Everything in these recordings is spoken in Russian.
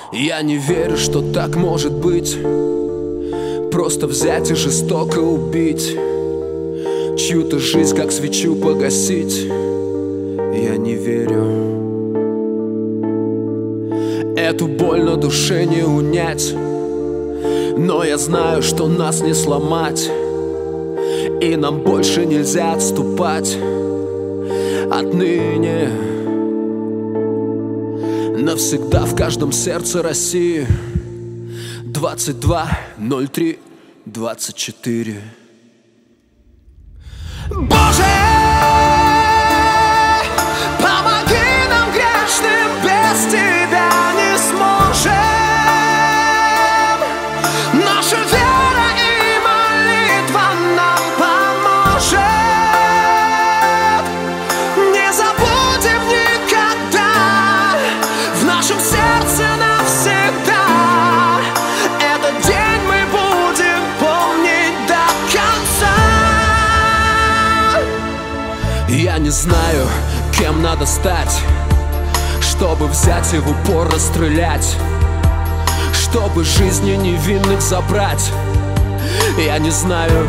Я не верю, что так может быть. Просто взять и жестоко убить, чью-то жизнь, как свечу погасить. Я не верю. Эту боль на душе не унять, но я знаю, что нас не сломать, и нам больше нельзя отступать. Отныне навсегда в каждом сердце России. 22.03.24. Боже, помоги нам, грешным, без Тебя не сможем. Наша вера и молитва нам поможет. Не забудем никогда, в нашем сердце навсегда. Этот день мы будем помнить до конца. Я не знаю, кем надо стать, чтобы взять и в упор расстрелять, чтобы жизни невинных забрать. Я не знаю.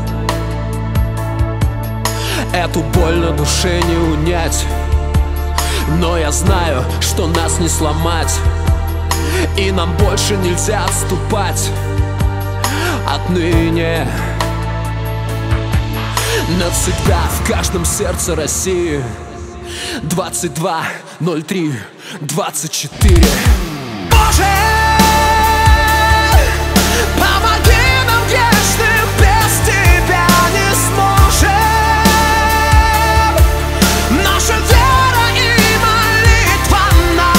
Эту боль на душе не унять, но я знаю, что нас не сломать, и нам больше нельзя отступать. Отныне навсегда в каждом сердце России. 22.03.24. Боже, помоги нам, грешным, без Тебя не сможем. Наша вера и молитва нам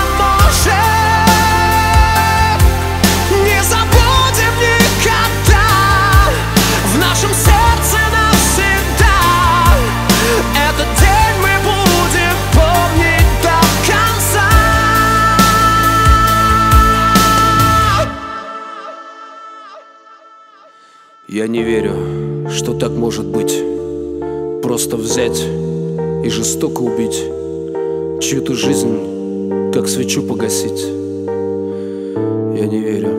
поможет. Не забудем никогда, в нашем сердце навсегда. Этот день мы будем помнить до конца. Я не верю, что так может быть. Просто взять и жестоко убить, чью-то жизнь, как свечу погасить. Я не верю.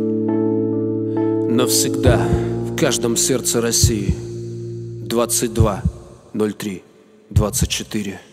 Навсегда в каждом сердце России. 22.03.24.